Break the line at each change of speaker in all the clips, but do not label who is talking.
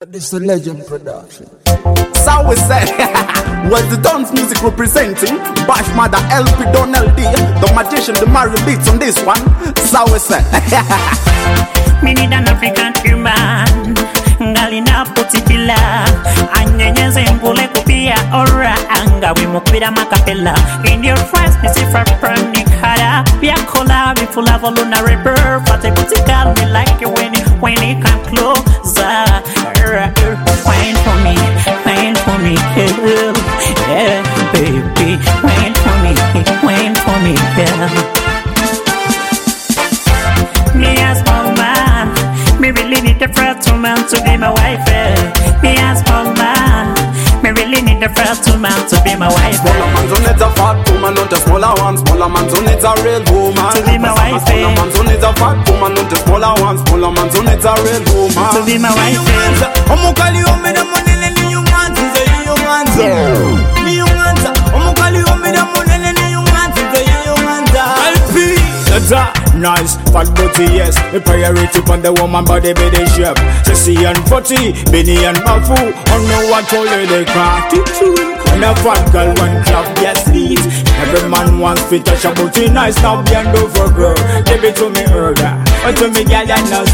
This is a legend production.
So we say, was the dance music representing Bashmada LP Donald D, the magician, the Mario beats on this one. So we say,
me need an African human, ngalina putikila, anyenyeze mbule kupia ora, anga wimukira makapela. In your friends, me see from Nikara, pia kola, we full of luna river, fate putikal, me like it when it come closer. Wine for me, yeah, baby, wine for me, yeah. Me as small man, me really need a fertile man to be my wife. Me as small man, me really need a fertile man to be my wife.
Smaller man don't need a fat woman, not a smaller one. Smaller man don't need a real woman
to be my wife.
Smaller man don't need a fat woman, not a smaller one. Smaller man don't need a real woman
to be my wife.
Omukali ome da monele ni yumanzi ze yumanza. Ni yumanza. Omukali ome da monele ni yumanzi ze yumanza. LP, that's nice, fat booty, yes. The priority on the woman body be the shape. Sissy and 40, Benny and Bafu. On know what all they can't and a fat girl when clap gets sweet. Every man wants to touch a booty nice. Now bend over girl, give it to me earlier. Or to me girl that knows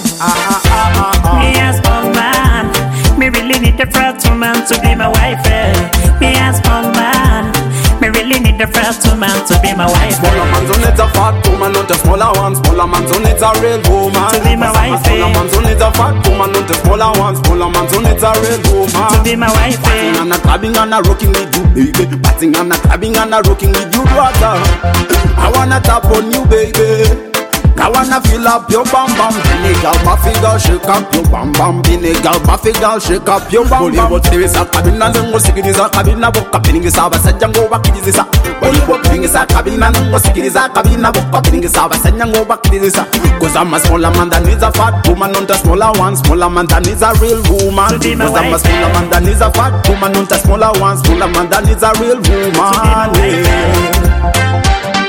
Me as small man, me really need a fertile man to be my wife. Me as small man, me really need a fertile man to be my wife.
Smaller man don't need a fat woman, not a smaller one. Smaller man don't need a real woman
to be my wife.
Smaller man don't need a fat woman, not a smaller one. Smaller man don't need a real woman
to be my wife.
Batting and a clapping and a rocking with you, baby. Batting and a clapping and a rocking with you, brother. I wanna tap on you, baby. I wanna fill up your bam bam. Bini gal bafi gal shake up your bam bam. Bini gal bafi gal shake up your bam bam. Bollywood TV sa kabina nungo sikiriza kabina boka piningi sa basajango bakiriza. Bollywood piningi sa kabina nungo sikiriza kabina boka piningi sa basajango bakiriza. 'Cause I'm a smaller man that needs a fat woman, not a smaller one. Smaller man that needs a real woman. 'Cause I'm a smaller man that needs a fat woman, not a smaller one. Smaller man that needs a real woman. Yeah.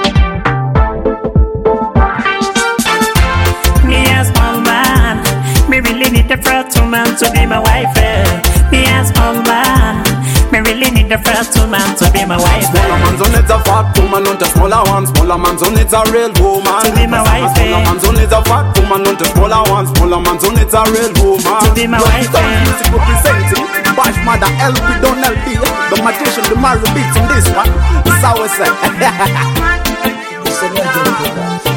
Me really need a fertile man to be my wife. Me as small man, me really need a fertile man to be my wife.
Smaller man don't need a fat woman, not a smaller one. Smaller man don't need a real woman
to be my wife.
Smaller man don't need a fat woman, not a smaller one. Smaller man don't need a real woman
to be my wife.
Music representing Bashmada LP Donald D, the magician, the Mario beats on this one. It's how we say.
It's a legend production.